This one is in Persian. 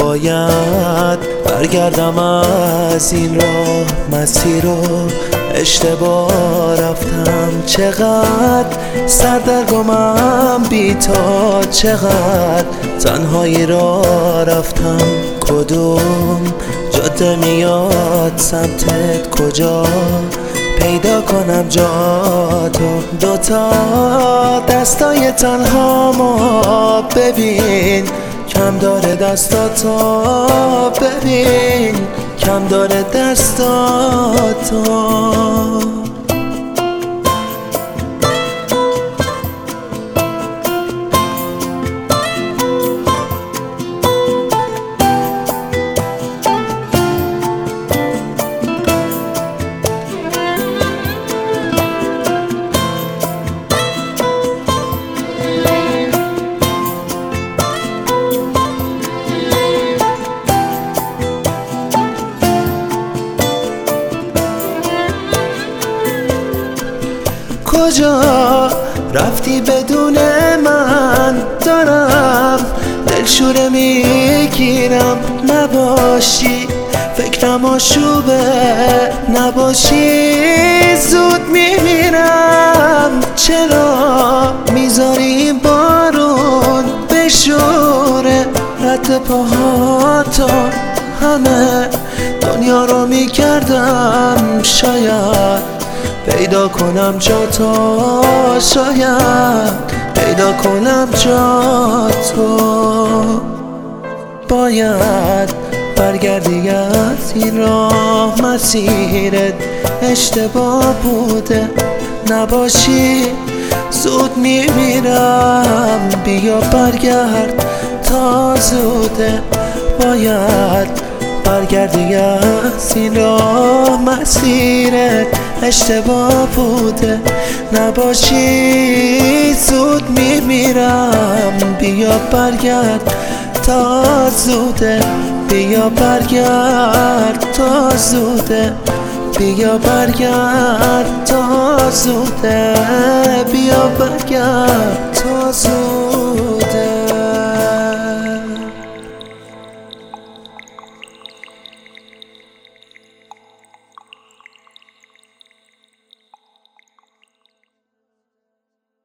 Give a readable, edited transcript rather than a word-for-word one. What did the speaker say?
باید برگردم از این راه، مسیر رو اشتباه رفتم. چقدر سردرگمم بی تا، چقدر تنهایی را رفتم. کدوم جاده میاد سمتت، کجا پیدا کنم جاتو؟ دوتا دستای تنها ما ببین، کم داره دستاتو ببین، کم داره دستاتو. کجا رفتی بدون من؟ دارم دلشوره میگیرم، نباشی فکرم آشوبه، نباشی زود میمیرم. چرا میذاری بارون بشوره رد پاهاتو؟ همه دنیا رو میکردم شاید پیدا کنم جاتو، شاید پیدا کنم جاتو. باید برگردی از این راه، مسیرت اشتباه بوده، نباشی زود میمیرم. بیا برگرد تا زوده، باید برگردی از این راه، مسیرت اشتباه بوده، نباشی زود میمیرم. بیا برگرد تا زوده، بیا برگرد تا زوده، بیا برگرد تا زوده، بیا برگرد تا زوده.